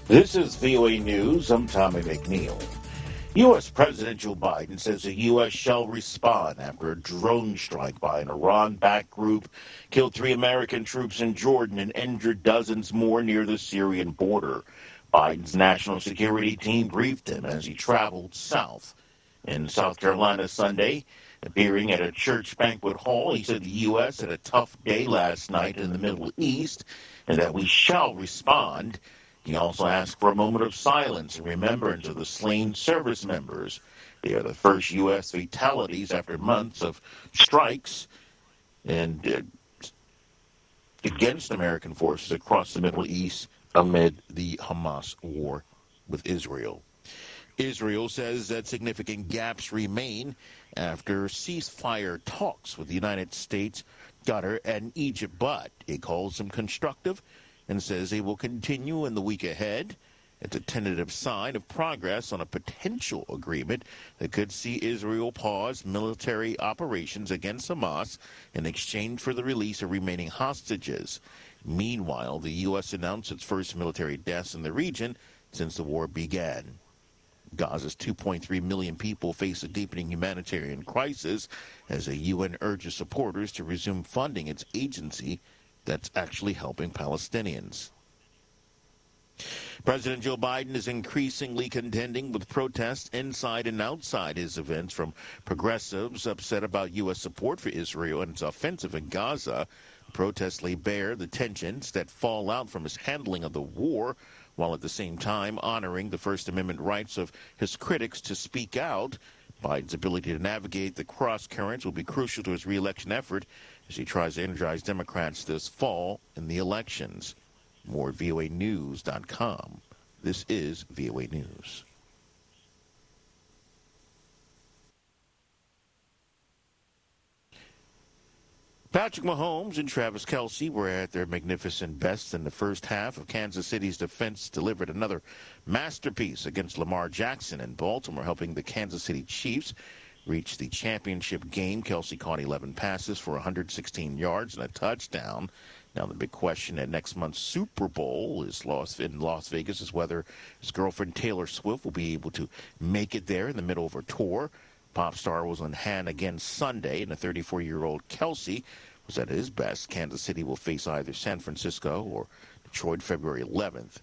This is VOA News. I'm Tommy McNeil. U.S. President Joe Biden says the U.S. shall respond after a drone strike by an Iran-backed group killed 3 American troops in Jordan and injured dozens more near the Syrian border. Biden's national security team briefed him as he traveled south. In South Carolina Sunday, appearing at a church banquet hall, he said the U.S. had a tough day last night in the Middle East and that we shall respond. He also asked for a moment of silence in remembrance of the slain service members. They are the first U.S. fatalities after months of strikes and against American forces across the Middle East amid the Hamas war with Israel. Israel says that significant gaps remain after ceasefire talks with the United States, Qatar, and Egypt, but it calls them constructive and says they will continue in the week ahead. It's a tentative sign of progress on a potential agreement that could see Israel pause military operations against Hamas in exchange for the release of remaining hostages. Meanwhile, the U.S. announced its first military deaths in the region since the war began. Gaza's 2.3 million people face a deepening humanitarian crisis as the UN urges supporters to resume funding its agency that's actually helping Palestinians. President Joe Biden is increasingly contending with protests inside and outside his events from progressives upset about U.S. support for Israel and its offensive in Gaza. Protests lay bare the tensions that fall out from his handling of the war, while at the same time honoring the First Amendment rights of his critics to speak out. Biden's ability to navigate the cross currents will be crucial to his re-election effort as he tries to energize Democrats this fall in the elections. More at voanews.com. This is VOA News. Patrick Mahomes and Travis Kelce were at their magnificent best in the first half of Kansas City's defense delivered another masterpiece against Lamar Jackson in Baltimore, helping the Kansas City Chiefs reach the championship game. Kelce caught 11 passes for 116 yards and a touchdown. Now the big question at next month's Super Bowl in Las Vegas is whether his girlfriend Taylor Swift will be able to make it there in the middle of her tour. Pop star was on hand again Sunday, and the 34-year-old Kelce was at his best. Kansas City will face either San Francisco or Detroit February 11th.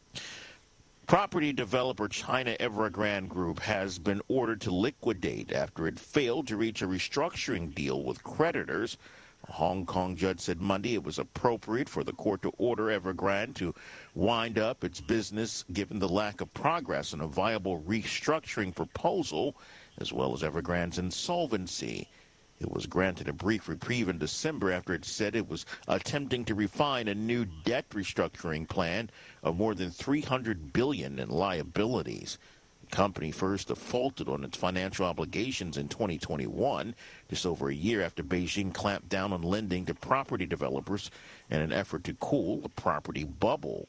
Property developer China Evergrande Group has been ordered to liquidate after it failed to reach a restructuring deal with creditors. A Hong Kong judge said Monday it was appropriate for the court to order Evergrande to wind up its business given the lack of progress on a viable restructuring proposal, as well as Evergrande's insolvency. It was granted a brief reprieve in December after it said it was attempting to refine a new debt restructuring plan of more than $300 billion in liabilities. The company first defaulted on its financial obligations in 2021, just over a year after Beijing clamped down on lending to property developers in an effort to cool the property bubble.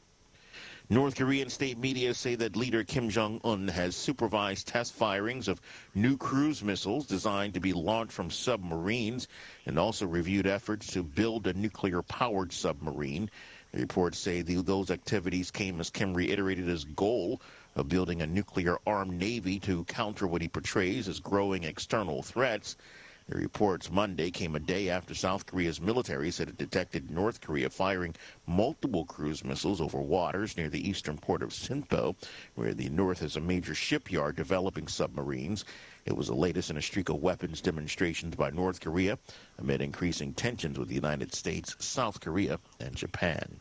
North Korean state media say that leader Kim Jong-un has supervised test firings of new cruise missiles designed to be launched from submarines and also reviewed efforts to build a nuclear-powered submarine. The reports say those activities came as Kim reiterated his goal of building a nuclear-armed navy to counter what he portrays as growing external threats. The reports Monday came a day after South Korea's military said it detected North Korea firing multiple cruise missiles over waters near the eastern port of Sinpo, where the North has a major shipyard developing submarines. It was the latest in a streak of weapons demonstrations by North Korea amid increasing tensions with the United States, South Korea, and Japan.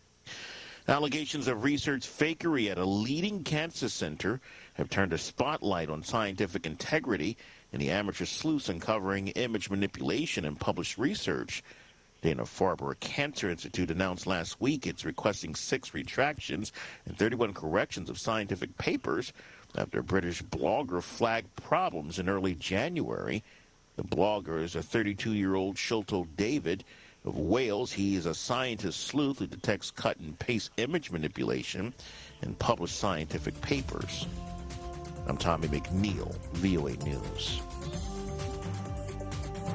Allegations of research fakery at a leading cancer center have turned a spotlight on scientific integrity in the amateur sleuths uncovering image manipulation and published research. Dana-Farber Cancer Institute announced last week it's requesting 6 retractions and 31 corrections of scientific papers after a British blogger flagged problems in early January. The blogger is a 32-year-old Sholto David of Wales. He is a scientist sleuth who detects cut and paste image manipulation in published scientific papers. I'm Tommy McNeil, VOA News.